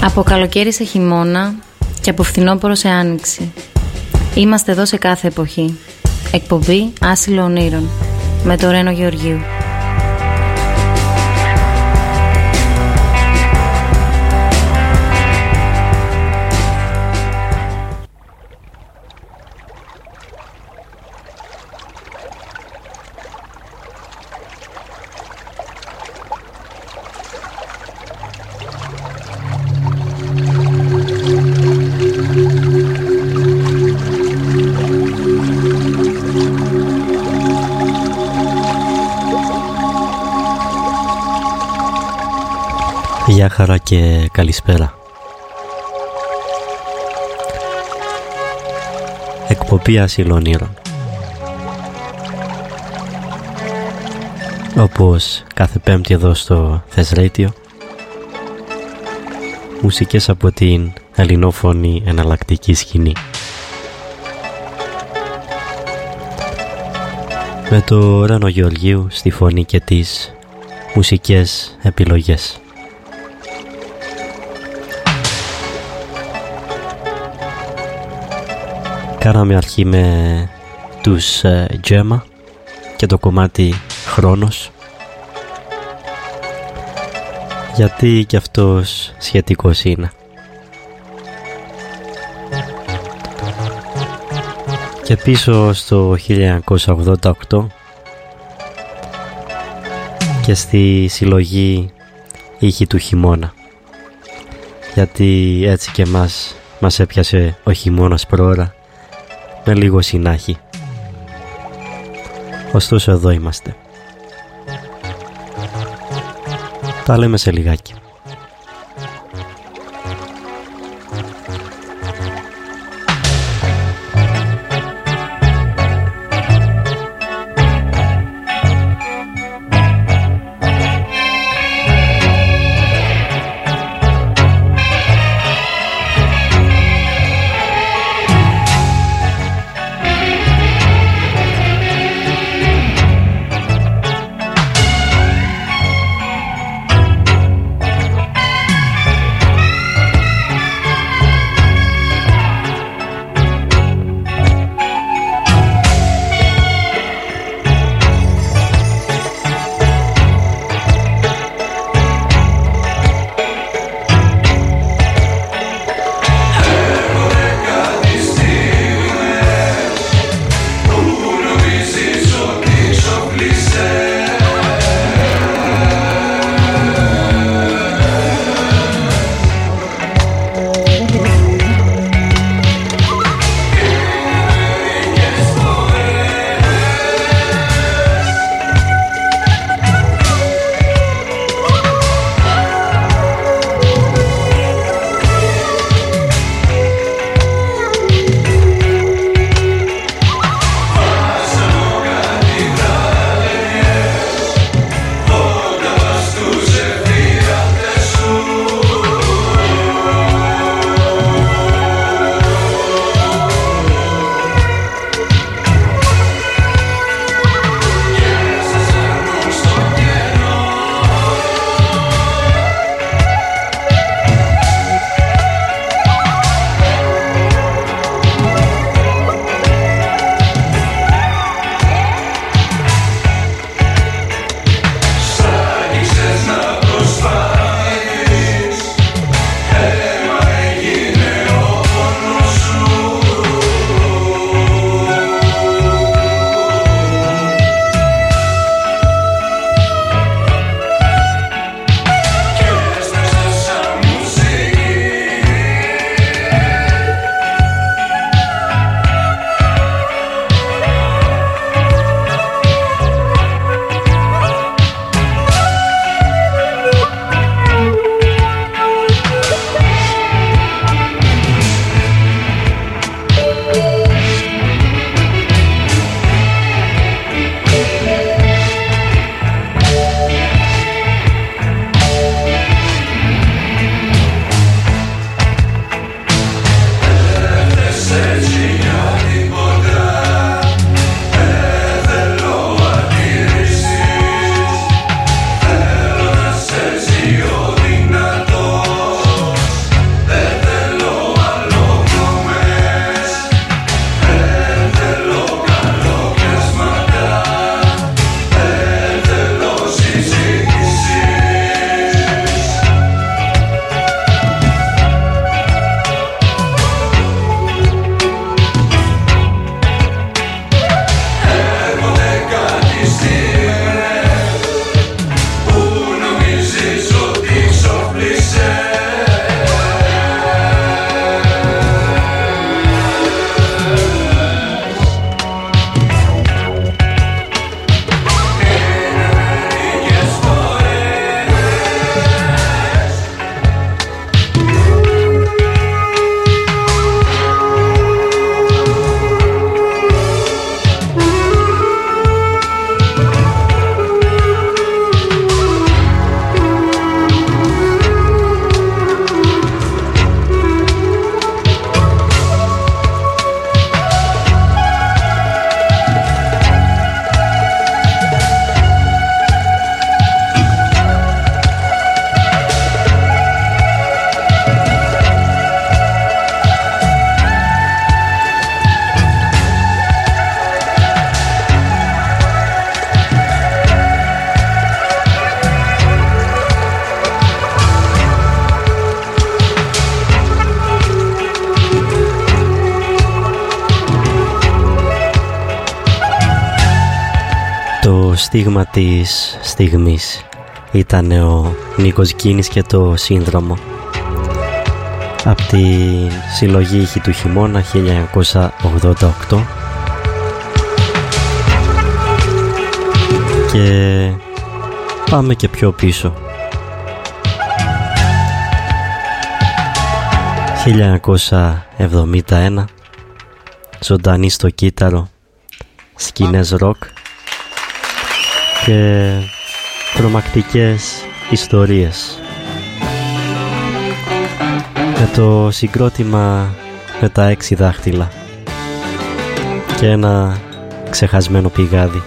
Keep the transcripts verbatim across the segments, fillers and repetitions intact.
Από καλοκαίρι σε χειμώνα και από φθινόπωρο σε άνοιξη. Είμαστε εδώ σε κάθε εποχή. Εκπομπή Άσυλο Ονείρων με το Ρένο Γεωργίου. Γεια χαρά και καλησπέρα. Εκπομπή Άσυλο Ονείρων. Όπως κάθε Πέμπτη εδώ στο Thess Radio, μουσικές από την ελληνόφωνη εναλλακτική σκηνή. Με το Ρένο Γεωργίου στη φωνή και τις μουσικές επιλογές. Κάναμε αρχή με τους ε, Gemma και το κομμάτι Χρόνος, γιατί και αυτός σχετικός είναι. Και πίσω στο χίλια εννιακόσια ογδόντα οκτώ και στη συλλογή ήχη του χειμώνα, γιατί έτσι και μας, μας έπιασε ο χειμώνας προώρα με λίγο συνάχη. Ωστόσο εδώ είμαστε. Τα λέμε σε λιγάκι. στίγμα της στιγμής ήταν ο Νίκος Γκίνης και το Σύνδρομο από τη συλλογή ήχη του χειμώνα χίλια εννιακόσια ογδόντα οκτώ. Και πάμε και πιο πίσω. χίλια εννιακόσια εβδομήντα ένα, ζωντανή στο κύτταρο, σκηνές ροκ και τρομακτικές ιστορίες. Με το συγκρότημα με τα έξι δάχτυλα και ένα ξεχασμένο πηγάδι.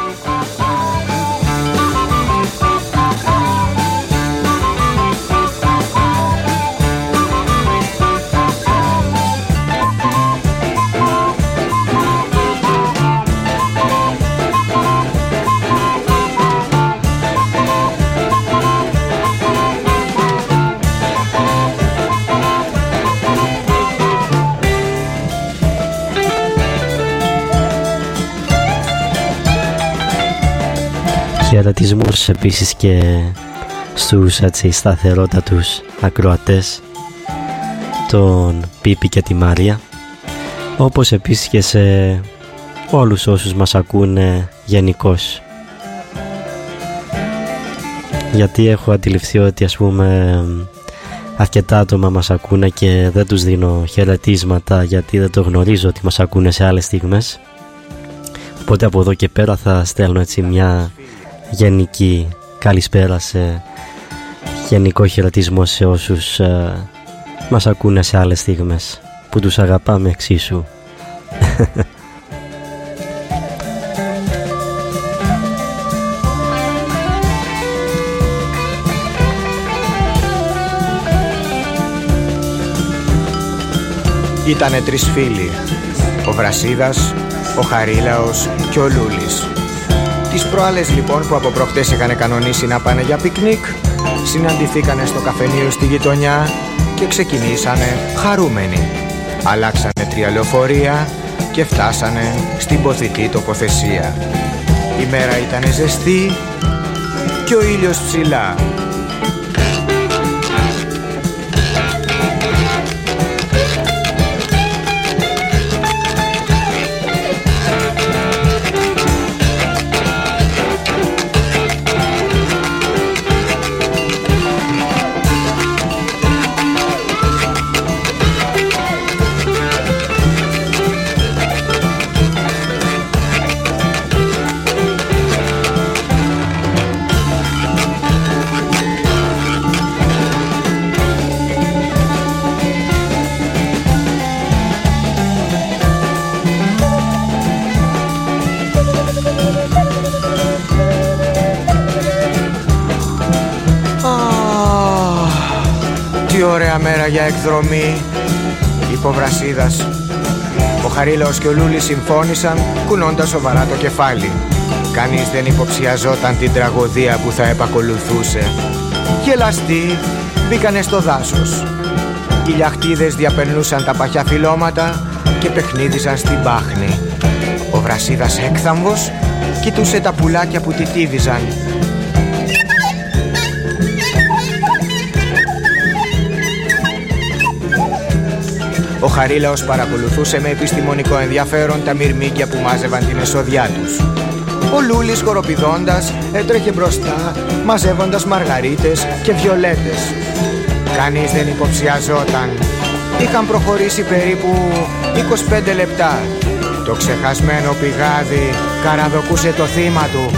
Χαιρετισμούς επίσης και στους έτσι σταθερότατους ακροατές, τον Πίπη και τη Μαρία, όπως επίσης και σε όλους όσους μας ακούνε γενικώς. Γιατί έχω αντιληφθεί ότι ας πούμε αρκετά άτομα μας ακούνε και δεν τους δίνω χαιρετίσματα γιατί δεν το γνωρίζω ότι μας ακούνε σε άλλες στιγμές. Οπότε από εδώ και πέρα θα στέλνω έτσι μια γενική καλησπέρα, σε γενικό χαιρετισμό σε όσους uh, μας ακούνε σε άλλες στιγμές, που τους αγαπάμε εξίσου. Ήτανε τρεις φίλοι, ο Βρασίδας, ο Χαρίλαος και ο Λούλης. Τις προάλλες λοιπόν που από προχτές είχαν κανονίσει να πάνε για πικνίκ, συναντηθήκανε στο καφενείο στη γειτονιά και ξεκινήσανε χαρούμενοι. Αλλάξανε τρία λεωφορεία και φτάσανε στην ποθητή τοποθεσία. Η μέρα ήταν ζεστή και ο ήλιος ψηλά. Τι ωραία μέρα για εκδρομή, είπε ο Βρασίδας. Ο Χαρίλαος και ο Λούλης συμφώνησαν, κουνώντας σοβαρά το κεφάλι. Κανείς δεν υποψιαζόταν την τραγωδία που θα επακολουθούσε. Γελαστοί μπήκανε στο δάσος. Οι λιαχτίδες διαπερνούσαν τα παχιά φυλλώματα και παιχνίδιζαν στην πάχνη. Ο Βρασίδας έκθαμβος κοιτούσε τα πουλάκια που τιτίβιζαν. Ο Χαρίλαος παρακολουθούσε με επιστημονικό ενδιαφέρον τα μυρμήγκια που μάζευαν την εσοδιά τους. Ο Λούλης, χοροπηδώντας, έτρεχε μπροστά, μαζεύοντας μαργαρίτες και βιολέτες. Κανείς δεν υποψιαζόταν. Είχαν προχωρήσει περίπου είκοσι πέντε λεπτά. Το ξεχασμένο πηγάδι καραδοκούσε το θύμα του.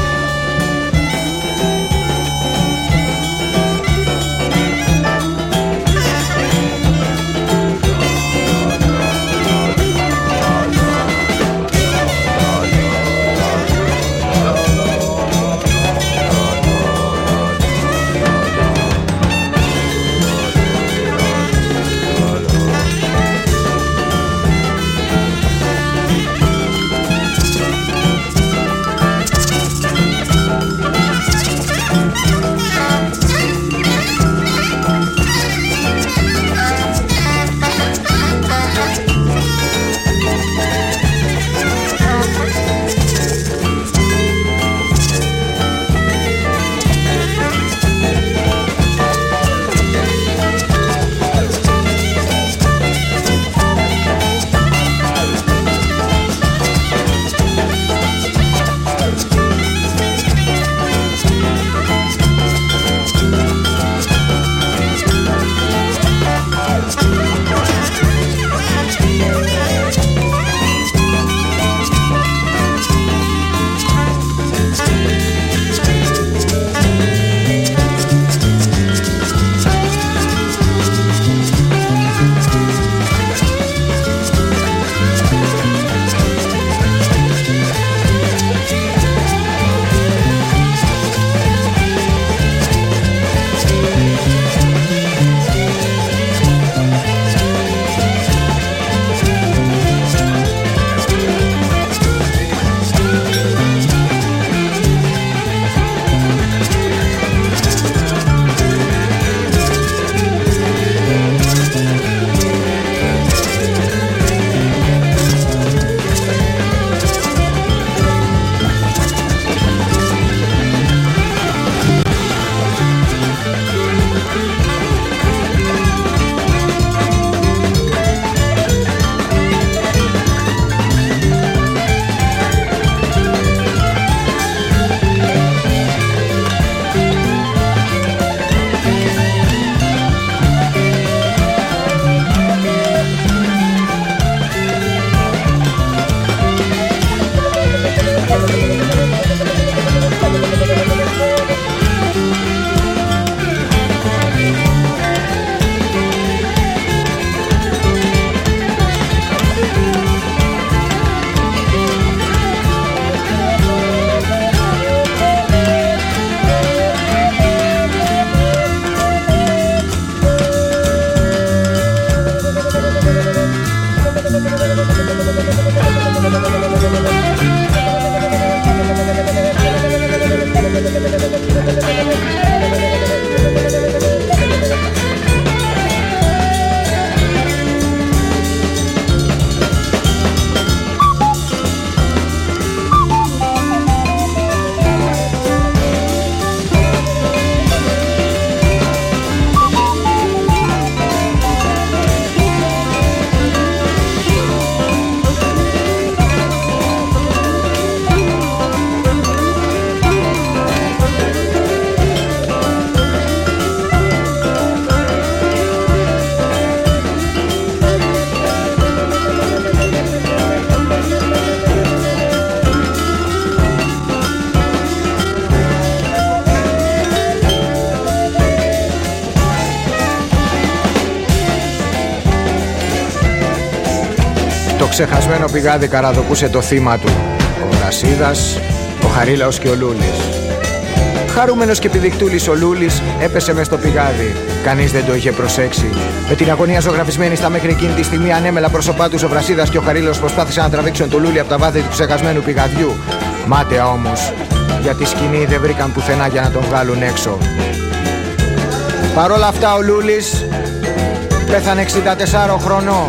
ξεχασμένο πηγάδι καραδοκούσε το θύμα του. Ο Βρασίδας, ο Χαρίλαος και ο Λούλης. Χαρούμενος και επιδεικτούλης ο Λούλης έπεσε μες στο πηγάδι. Κανείς δεν το είχε προσέξει. Με την αγωνία ζωγραφισμένη στα μέχρι εκείνη τη στιγμή ανέμελα πρόσωπά τους, ο Βρασίδας και ο Χαρίλαος προσπάθησαν να τραβήξουν το Λούλη από τα βάθη του ξεχασμένου πηγαδιού. Μάταια όμως, για τη σκηνή δεν βρήκαν πουθενά για να τον βγάλουν έξω. Παρ' όλα αυτά ο Λούλης πέθανε εξήντα τεσσάρων χρονών.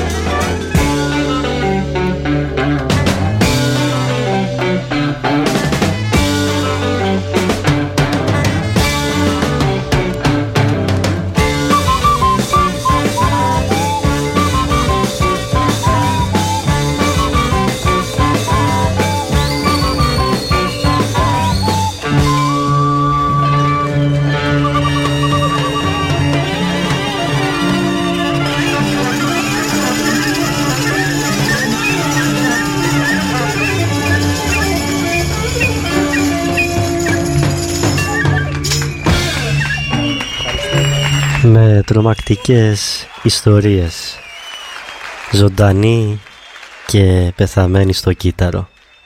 Με τρομακτικές ιστορίες, ζωντανή και πεθαμένη στο κύτταρο,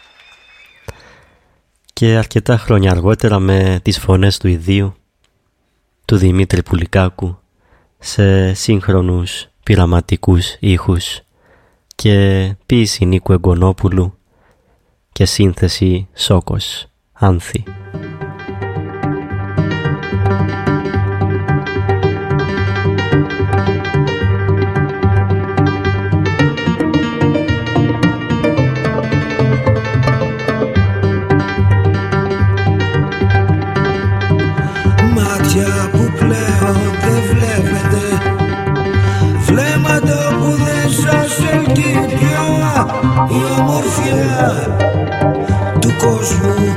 και αρκετά χρόνια αργότερα με τις φωνές του ιδίου του Δημήτρη Πουλικάκου σε σύγχρονους πειραματικούς ήχους και ποίηση Νίκου Εγκονόπουλου και σύνθεση Σόκος Άνθη. Η ομορφιά του κόσμου.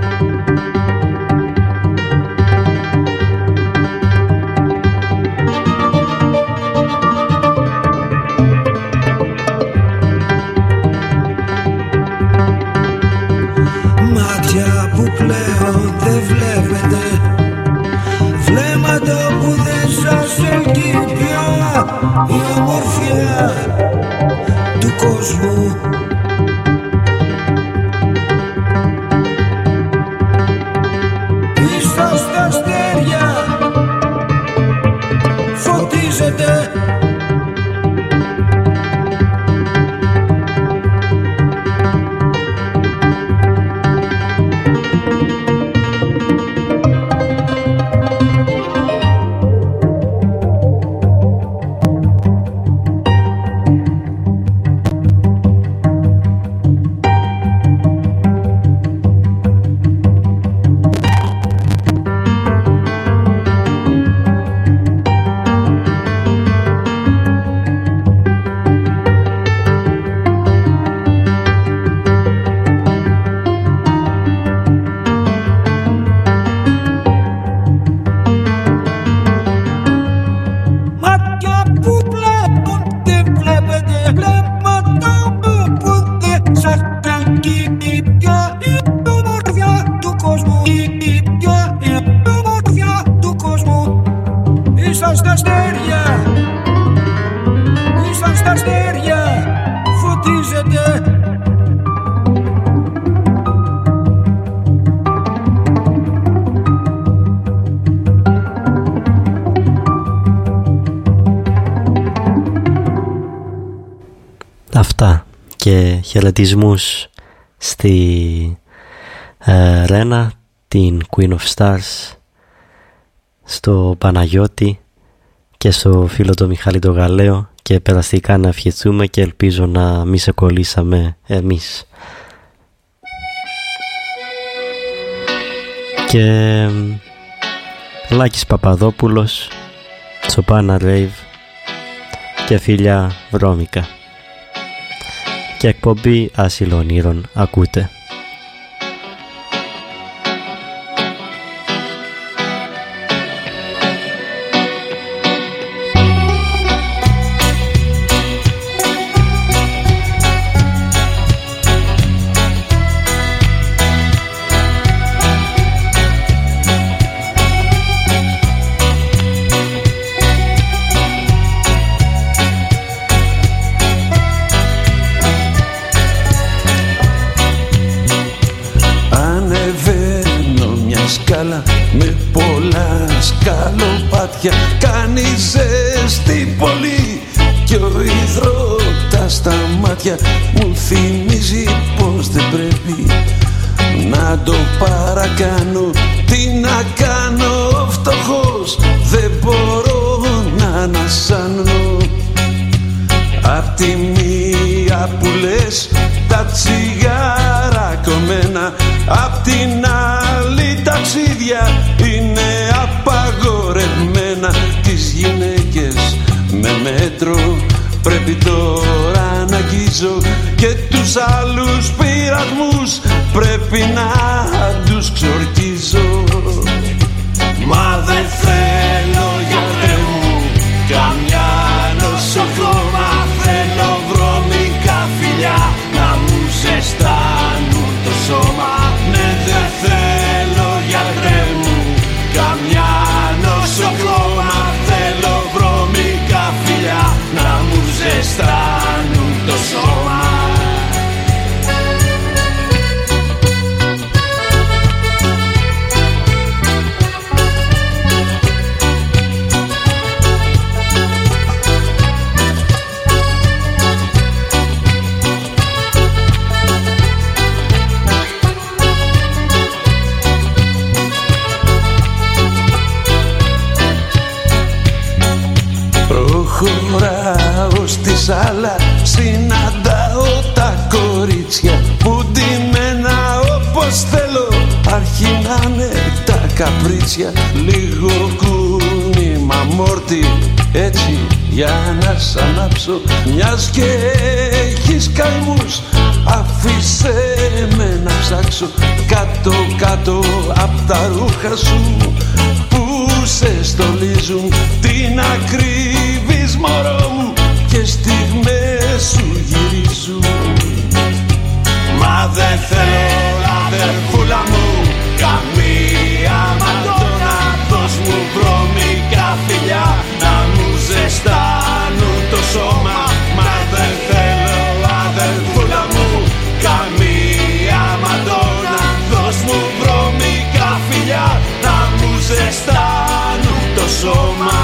Μάτια που πλέον δεν βλέπετε, βλέμματα που δεν σας ελκύει πια, η ομορφιά του κόσμου. Πίσω στα αστέρια φωτίζεται, Αυτά και χαιρετισμούς στη ε, Ρένα, την Queen of Stars, στο Παναγιώτη και στο φίλο το Μιχάλη το Γαλαίο, και περαστικά να ευχηθούμε και ελπίζω να μη σε κολλήσαμε εμείς. Και Λάκης Παπαδόπουλος, Τσοπάνα Ρέιβ και φίλια Βρώμικα. Και εκπομπή Άσυλο Ονείρων ακούτε. μάτια μου θυμίζει πως δεν πρέπει να το παρακάνω. Τι να κάνω, φτωχός δεν μπορώ να ανασάνω. Απ' τη μία που λες τα τσιγάρα κομμένα, απ' την άλλη ταξίδια είναι απαγορευμένα. Τις γυναίκες με μέτρο πρέπει τώρα να αγγίζω και τους άλλους πειρασμούς πρέπει να τους ξορκίζω. Μα δεν θέλω γιατρέ μου καμιά νοσοκόμα, θέλω βρώμικα φιλιά να μου ζεστάνουν το σώμα. Ναι, δεν θέλω γιατρέ μου καμιά νοσοκόμα, θέλω βρώμικα φιλιά να μου ζεστάνουν το σώμα. Προχωράω στη σάλα, συναντάω τα κορίτσια που ντυμένα όπως θέλω αρχινάνε τα καπρίτσια. Λίγο κούνημα μόρτι έτσι για να σ' ανάψω, μιας και έχεις καημούς αφήσε με να ψάξω κάτω κάτω απ' τα ρούχα σου που σε στολίζουν. Τι να κρύβεις μωρό μου και στιγμές σου γυρίζουν. Μα δεν θέλω αδερφούλα μου καμία μαντώνα, δώσ' μου βρώμικα φιλιά να μου ζεστάνουν το σώμα. Μα δεν θέλω αδερφούλα μου καμία μαντώνα, δώσ' μου βρώμικα φιλιά να μου ζεστάνουν το σώμα.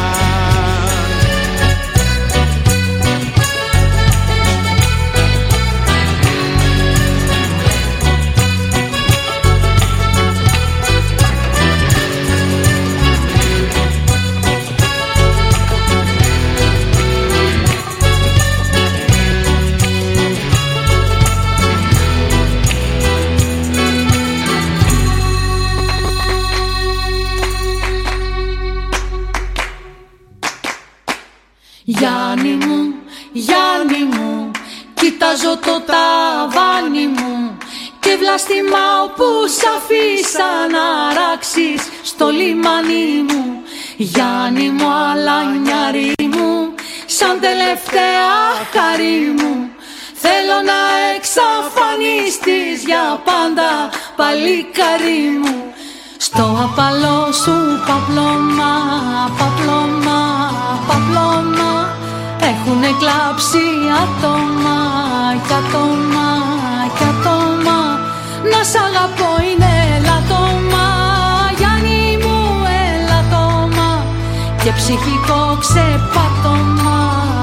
Γιάννη μου, Γιάννη μου, κοιτάζω το ταβάνι μου και βλαστημάω που σ' αφήσα να ράξεις στο λιμάνι μου. Γιάννη μου, αλανιάρι μου, σαν τελευταία χαρί μου, θέλω να εξαφανιστείς για πάντα παλικάρι μου. Στο απαλό σου παπλώμα, παπλώμα, παπλώμα έχουνε κλάψει άτομα κι άτομα κι άτομα. Να σ' αγαπώ είναι ελαττώμα, Γιάννη μου ελαττώμα και ψυχικό ξεπάτωμα.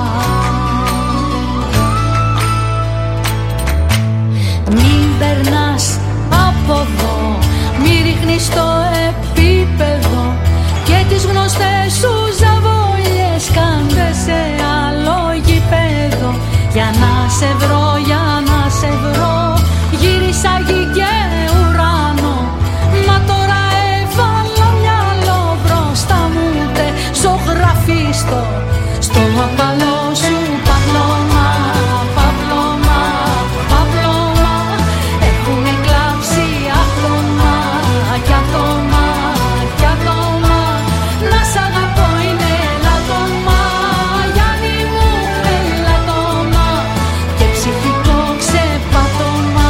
Μην περνάς από εδώ, μη ρίχνεις το επίπεδο και τις γνωστές σου ζαβόλιες κάντε σε άλλο γηπέδο. Για να σε βρω, για να σε βρω, γύρισα γη και ουράνο. Μα τώρα έβαλα μυαλό μπροστά μου, ούτε ζωγραφίστο στο απαλό σου παπλώμα, παπλώμα, παπλώμα έχουνε κλάψει άτομα κι άτομα κι άτομα. Να σ' αγαπώ είναι ελαττώμα, Γιάννη μου ελαττώμα και ψυχικό ξεπάτωμα.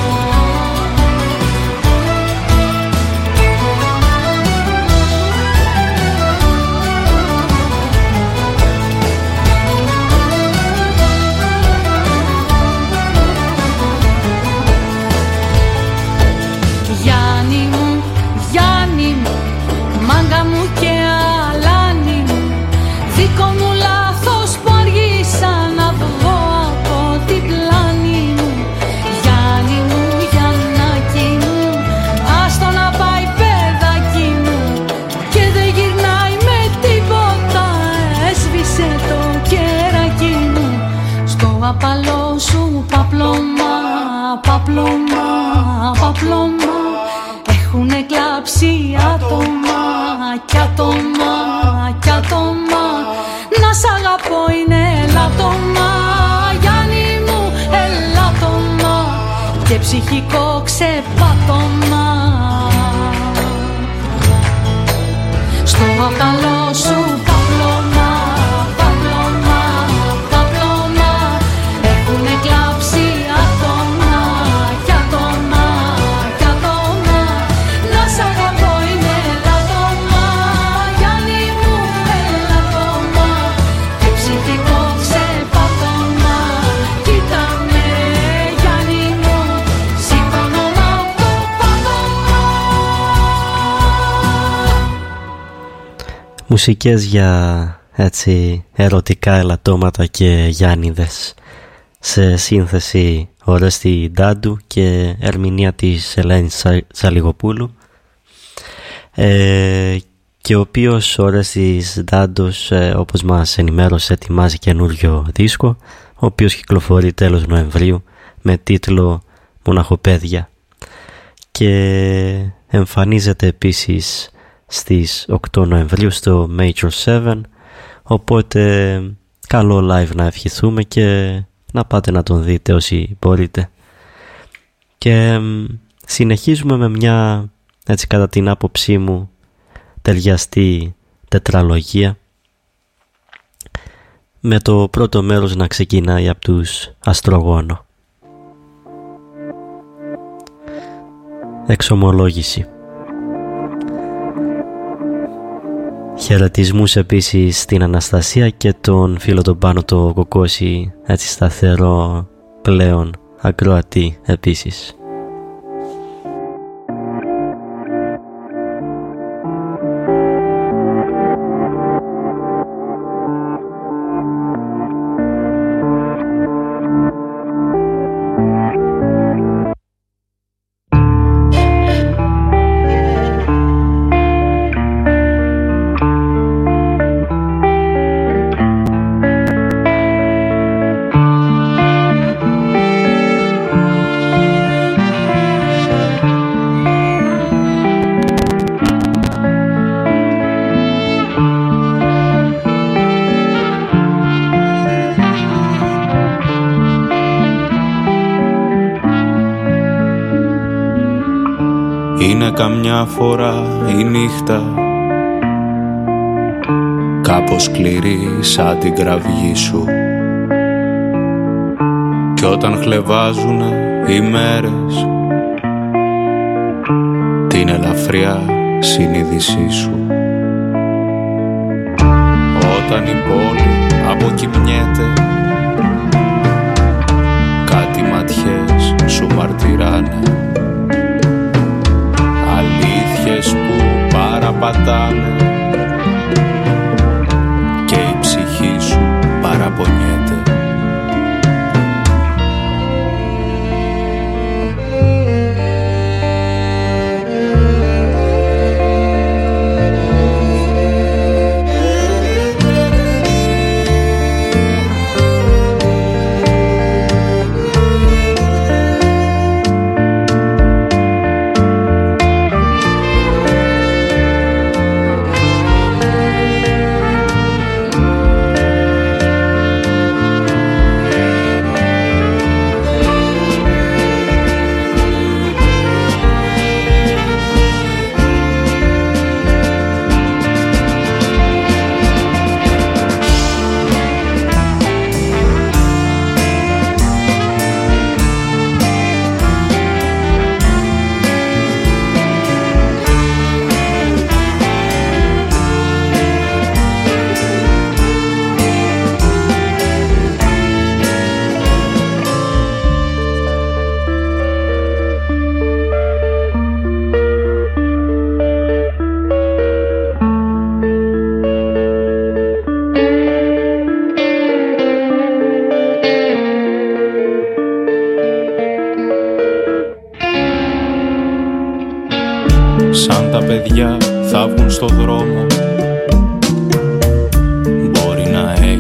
Γιάννη μου, Γιάννη μου, μάγκα μου και αλάνη μου, δικό μου λάθος που αργήσα να βγω από την άνοιξε το κεράκι μου στο απαλό σου παπλώμα, παπλώμα, παπλώμα. Έχουνε κλάψει άτομα κι άτομα κι άτομα. Να σ' αγαπώ είναι ελάττωμα, Γιάννη μου ελάττωμα και ψυχικό ξεπάτωμα. Στο απαλό σου παπλώμα, παπλώμα, παπλώμα. Έχουνε κλάψει άτομα κι άτομα κι άτομα. Να σ' αγαπώ είναι ελάττωμα, Γιάννη μου ελάττωμα και ψυχικό ξεπάτωμα. Κοίτα με Γιάννη μου, σηκώνω απ' το πάτωμα. Μουσικές για έτσι ερωτικά ελαττώματα και Γιάννηδες, σε σύνθεση Ορέστη Ντάντου και ερμηνεία της Ελένης Σαλιγοπούλου, ε, και ο οποίος ο Ορέστης Ντάντος, ε, όπως μας ενημέρωσε, ετοιμάζει καινούριο δίσκο, ο οποίος κυκλοφορεί τέλος Νοεμβρίου με τίτλο Μοναχοπαίδια και εμφανίζεται επίσης στις οκτώ Νοεμβρίου στο Major seven, οπότε καλό live να ευχηθούμε και να πάτε να τον δείτε όσοι μπορείτε. Και συνεχίζουμε με μια, έτσι κατά την άποψή μου, ταιριαστή τετραλογία, με το πρώτο μέρος να ξεκινάει από τους Αστρογόνο. Εξομολόγηση. Χαιρετισμούς επίσης στην Αναστασία και τον φίλο τον Πάνο το Κοκκόση, έτσι σταθερό πλέον ακροατή επίσης. Είναι καμιά φορά η νύχτα κάπως σκληρή σαν την κραυγή σου, κι όταν χλεβάζουνε οι μέρες την ελαφριά συνείδησή σου, όταν η πόλη αποκοιμιέται κάτι ματιές σου μαρτυράνε, αλήθειες που παραπατάνε και η ψυχή σου παραπονιέται. Σαν τα παιδιά θα βγουν στο δρόμο, μπορεί να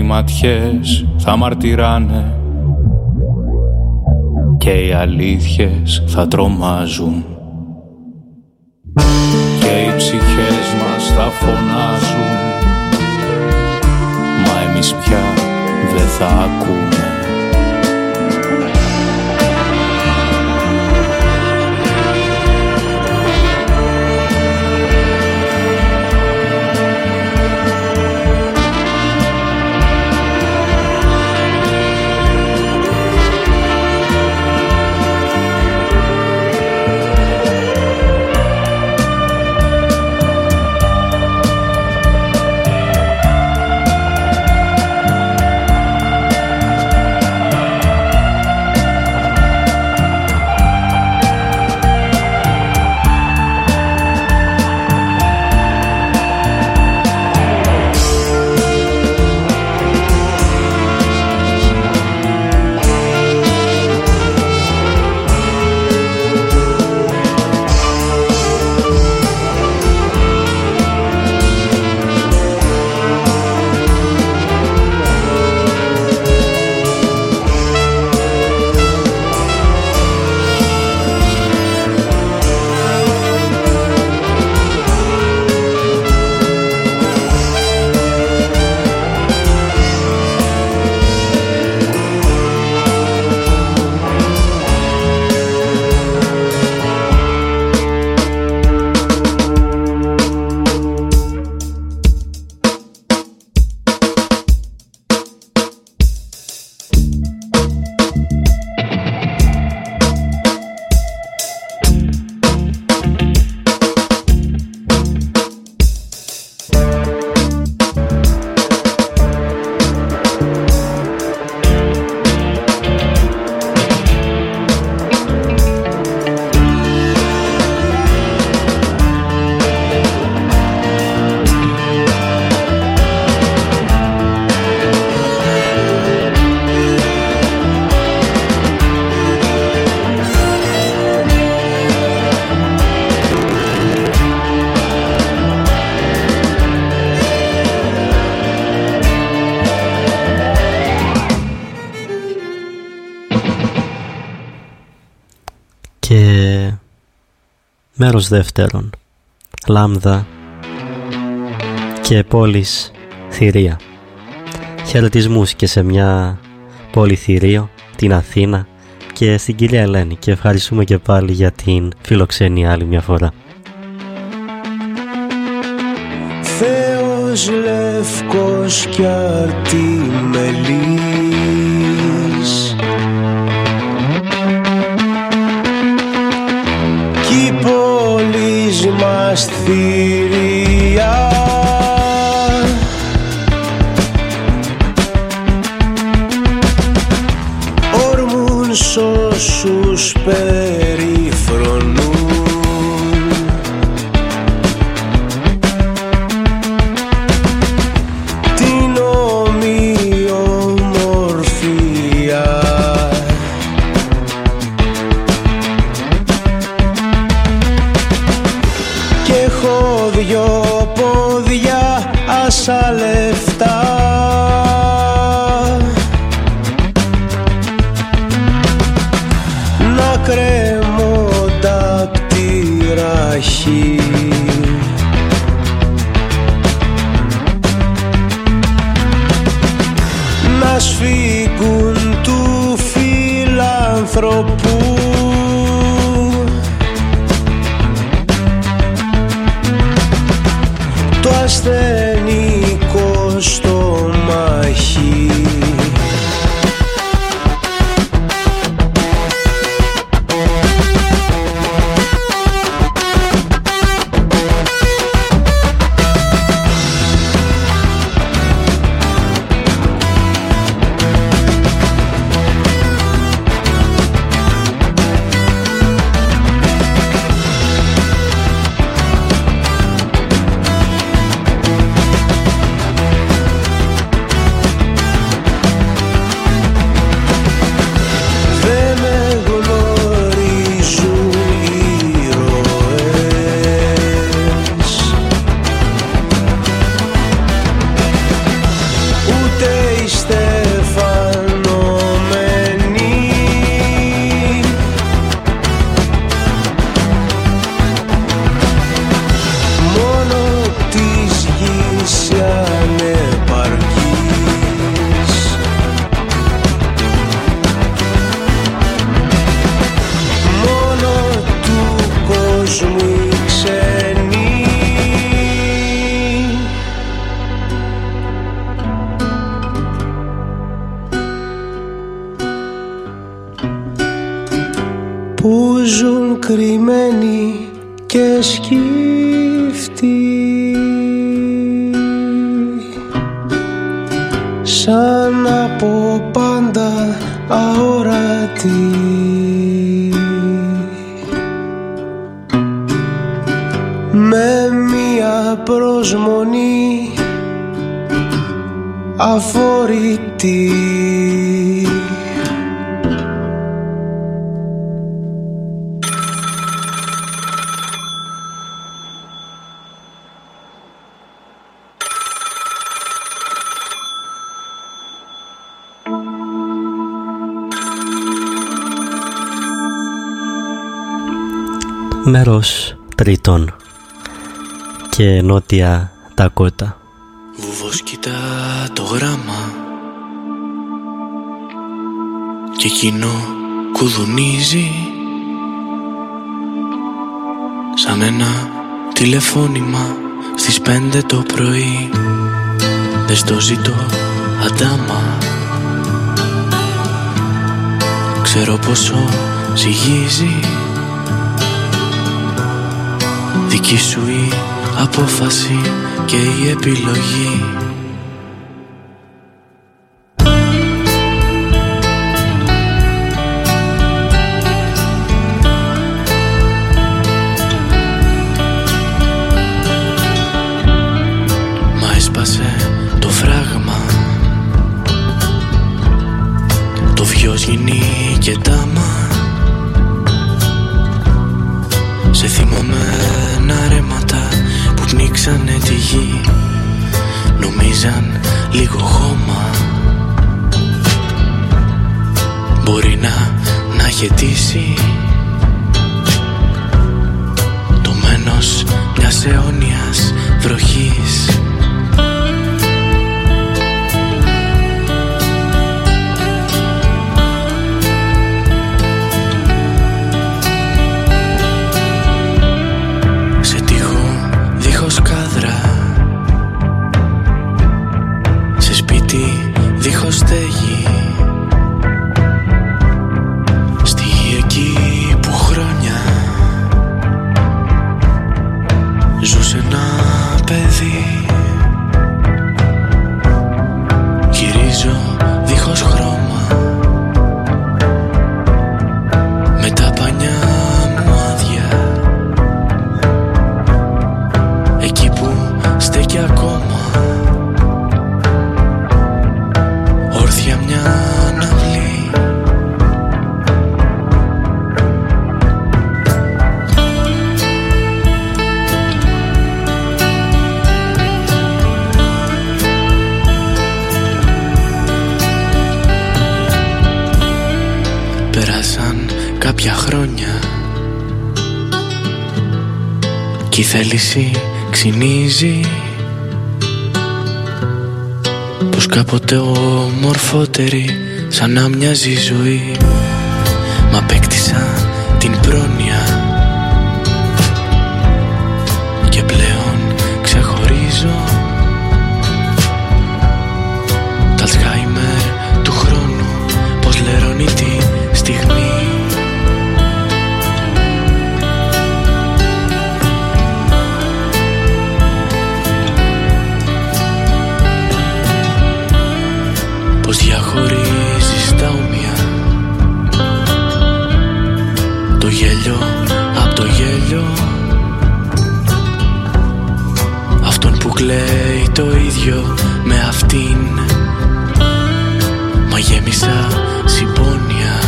ματιές θα μαρτυράνε και οι αλήθειες θα τρομάζουν και οι ψυχές μας θα φωνάζουν, μα εμείς πια δεν θα ακούμε. Μέρος δεύτερον, Λάμδα και πόλης Θηρία. Χαιρετισμούς και σε μια πόλη Θηρίο, την Αθήνα και στην κυρία Ελένη, και ευχαριστούμε και πάλι για την φιλοξενία άλλη μια φορά. Θεός λευκός κι αρτιμελής, κι η πόλης μας Θηρία, ορμούν σ' όσους περιφρονούν, την ομοιομορφία. Κι έχω δυο πόδια ασαλευτά, να κρέμονται απ' τη ραχή, να σφίγγουν του φιλανθρωπού, το ασθενικό στομάχι. που ζουν κρυμμένοι και σκύφτοι, σαν από πάντα αόρατοι. Με μία προσμονή αφορητή. Μέρος τρίτον και Νότια Ντακότα. Βουβός κοιτά το γράμμα και εκείνο κουδουνίζει σαν ένα τηλεφώνημα στις πέντε το πρωί. Δεν στο ζητώ αντάμα, ξέρω πόσο ζυγίζει. Δική σου η απόφαση και η επιλογή. Μα έσπασε το φράγμα, το βιος γίνει και τάμα. Σε θυμωμένα ρέματα που πνίξανε τη γη, νομίζαν λίγο χώμα. Μπορεί να, να χαιτήσει το μένος μιας αιώνιας βροχής. Δίχως στέγη, στη γη εκεί που χρόνια ζούσε ένα παιδί. Γυρίζω δίχως χρώμα με τα πανιά μου άδεια, εκεί που στέκει ακόμα όρθια μια αναβλή. Πέρασαν κάποια χρόνια κι η θέληση ξυνίζει, πως κάποτε ομορφότερη σαν να μοιάζει η ζωή. Μα απέκτησα την πρόνοια και πλέον ξεχωρίζω τα Αλτσχάιμερ του χρόνου, πως λερώνει τη στιγμή. Πως διαχωρίζεις τα ομοία, το γέλιο απ' το γέλιο, αυτόν που κλαίει το ίδιο με αυτήν. Μα γέμισα συμπόνια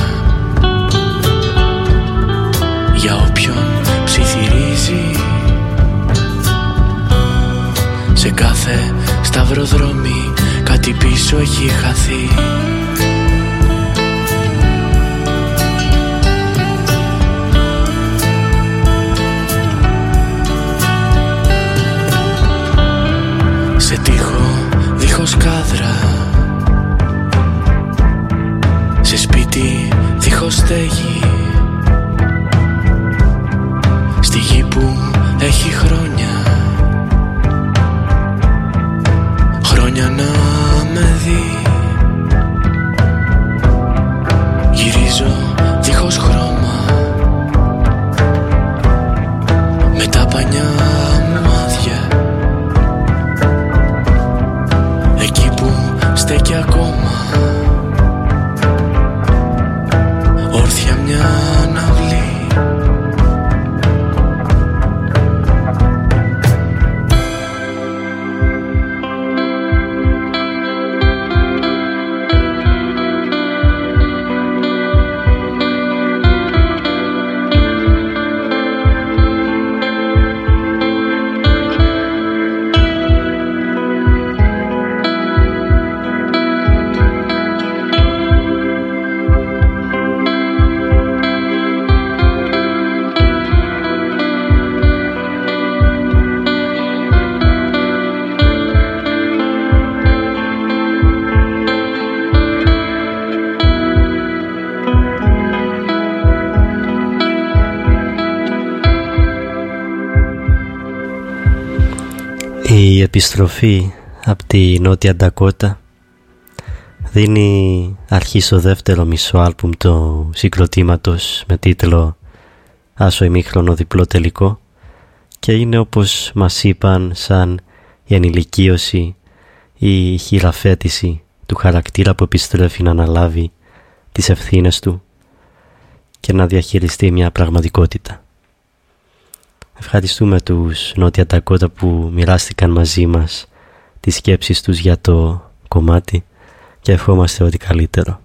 για όποιον ψιθυρίζει. Σε κάθε σταυροδρόμι κάτι πίσω έχει χαθεί. Σε τοίχο δίχως κάδρα, σε σπίτι δίχως στέγη, στη γη που έχει χρόνια, χρόνια να με δει. Γυρίζω δίχως χρώμα Η επιστροφή από τη Νότια Ντακότα δίνει αρχή στο δεύτερο μισό άλμπουμ του συγκροτήματος με τίτλο «Άσο ημίχρονο διπλό τελικό» και είναι, όπως μας είπαν, σαν η ενηλικίωση ή η χειραφέτηση του χαρακτήρα που επιστρέφει να αναλάβει τις ευθύνες του και να διαχειριστεί μια πραγματικότητα. Ευχαριστούμε τους Νότια Ντακότα που μοιράστηκαν μαζί μας τις σκέψεις τους για το κομμάτι και ευχόμαστε ό,τι καλύτερο.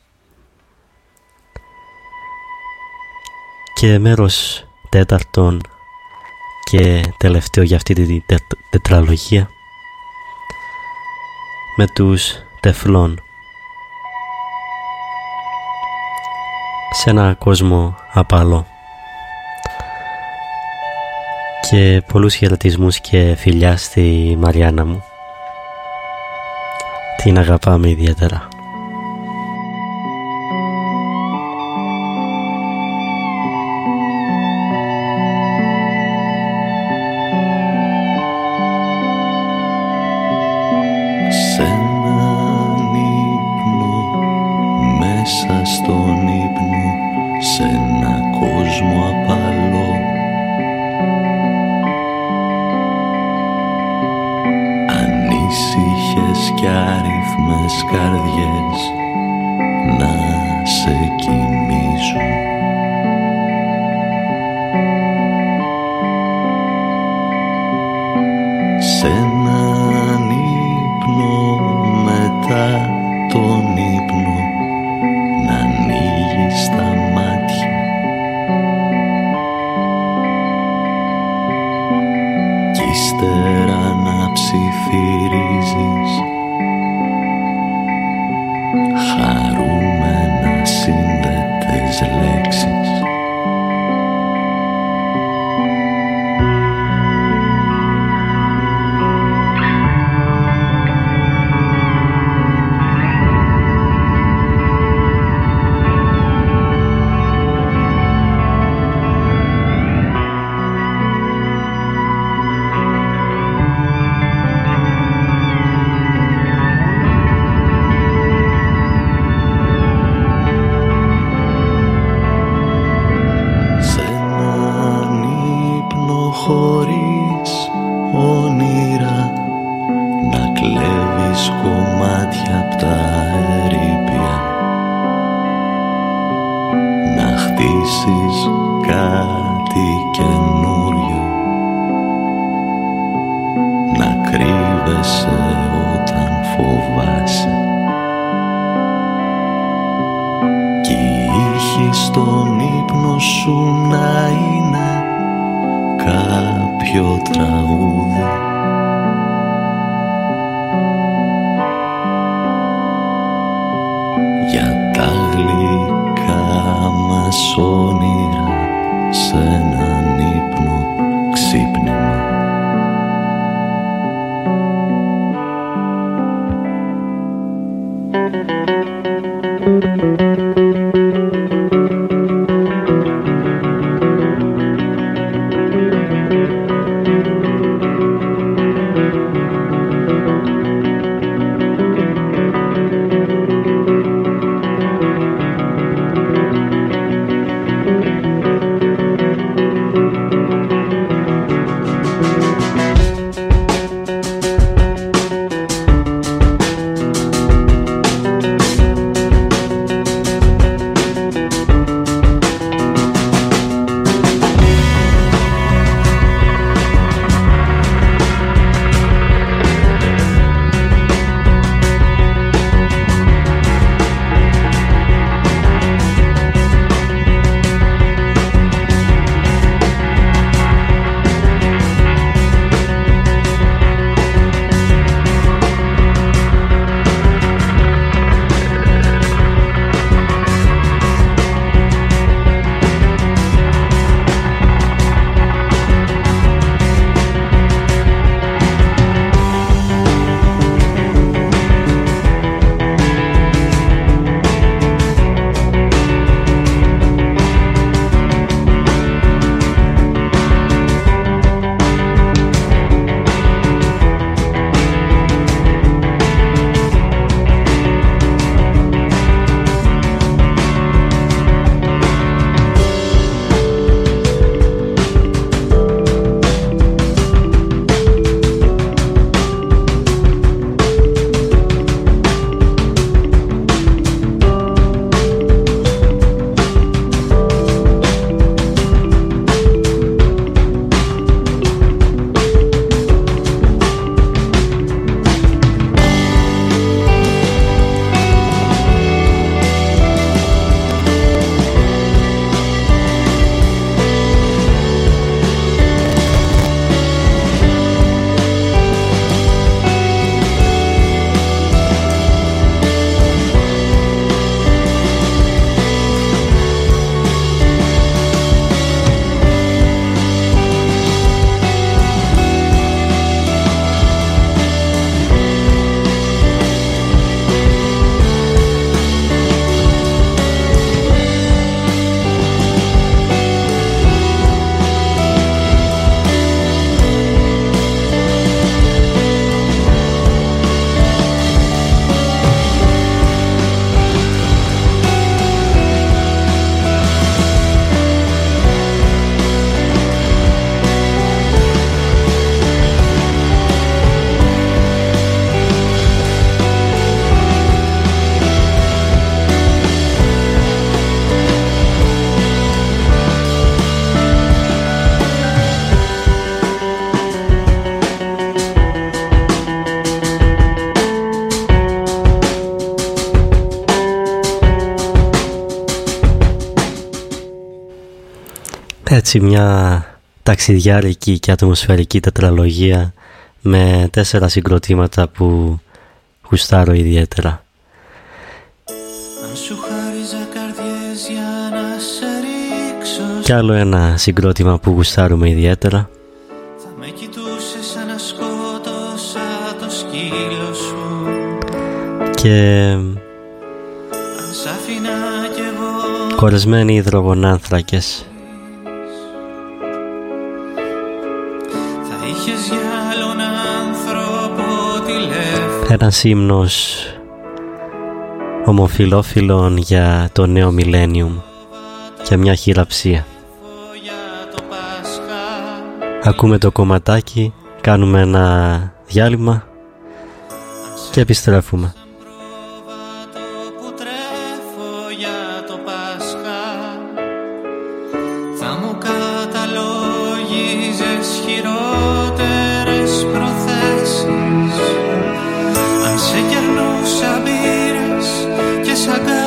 Και μέρος τέταρτον και τελευταίο για αυτή τη τε, τετραλογία με τους Τεφλόν. Σε ένα κόσμο απαλό. Και πολλούς χαιρετισμούς και φιλιά στη Μαριάννα μου. Την αγαπάμε ιδιαίτερα. Σ' έναν ύπνο, μέσα στον ύπνο, σ' ένα κόσμο απαλό, ανήσυχες κι άριθμες καρδιές να σε κοιμίζουν. Σ' έναν ύπνο, μετά τον ύπνο, να ανοίγεις τα μάτια κι ύστερα να ψιθυρίζεις χαρούμενα σύνδετες λέξεις. Έτσι μια ταξιδιάρικη και ατμοσφαιρική τετραλογία με τέσσερα συγκροτήματα που γουστάρω ιδιαίτερα. Αν σου χάριζα καρδιές για να σε ρίξω, κι άλλο ένα συγκρότημα που γουστάρουμε ιδιαίτερα. Θα με κοιτούσες σαν να σκότωσα το σκύλο σου. Και αν σ' αφήνα κι εγώ κορεσμένοι υδρογονάνθρακες. Θα είχες για άλλον άνθρωπο τηλέφωνο. Ένας ύμνος ομοφιλόφιλων για το νέο μιλένιουμ και μια χειραψία. Ακούμε το κομματάκι, κάνουμε ένα διάλειμμα και επιστρέφουμε. Θα μου καταλόγιζες χειρότερες προθέσεις. Αν σε κερνούσα μπύρες και σ' αγκάλιαζα